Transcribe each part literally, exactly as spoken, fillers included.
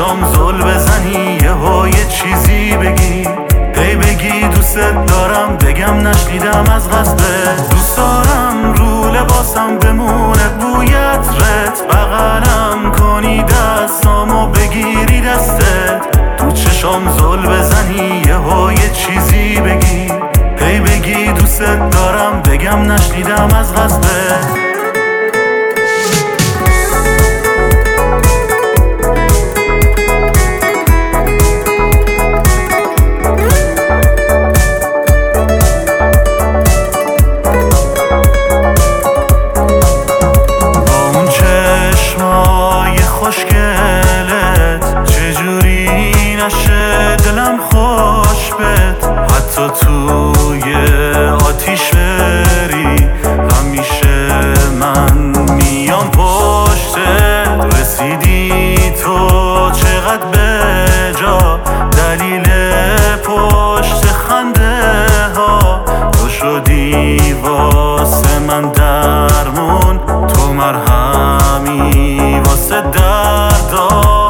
چشام زل بزنی یهو یه چیزی بگی، هی بگی دوست دارم بگم نشنیدم از قصدت. دوست دارم رو لباسم بمونه بویت رت، بغلم کنی دستامو بگیری دستت. تو چشام زل بزنی یهو یه چیزی بگی، هی بگی دوست دارم بگم نشنیدم از قصدت. دلم خوش بهت حتی توی آتیش بری، همیشه من میام پشتت. رسیدی تو چقدر بجا، دلیل پشت خنده ها. تو شدی واسه من درمون، تو مرهمی واسه دردا.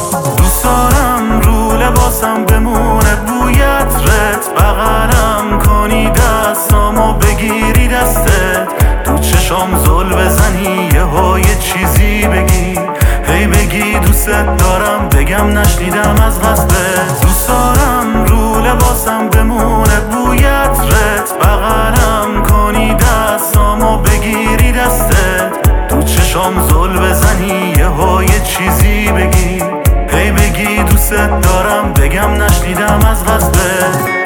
لباسم بمونه بویت رت، بغلم کنی دستامو بگیری دستت. تو چشام زل بزنی یهو یه چیزی بگی، هی بگی دوست دارم بگم نشنیدم از قصدت. دوست دارم رو لباسم بمونه بویت رت، بغلم کنی دستامو بگیری دستت. تو چشام زل بزنی یهو یه چیزی بگی، هی بگی دوست دارم بگم نشنیدم از قصدت.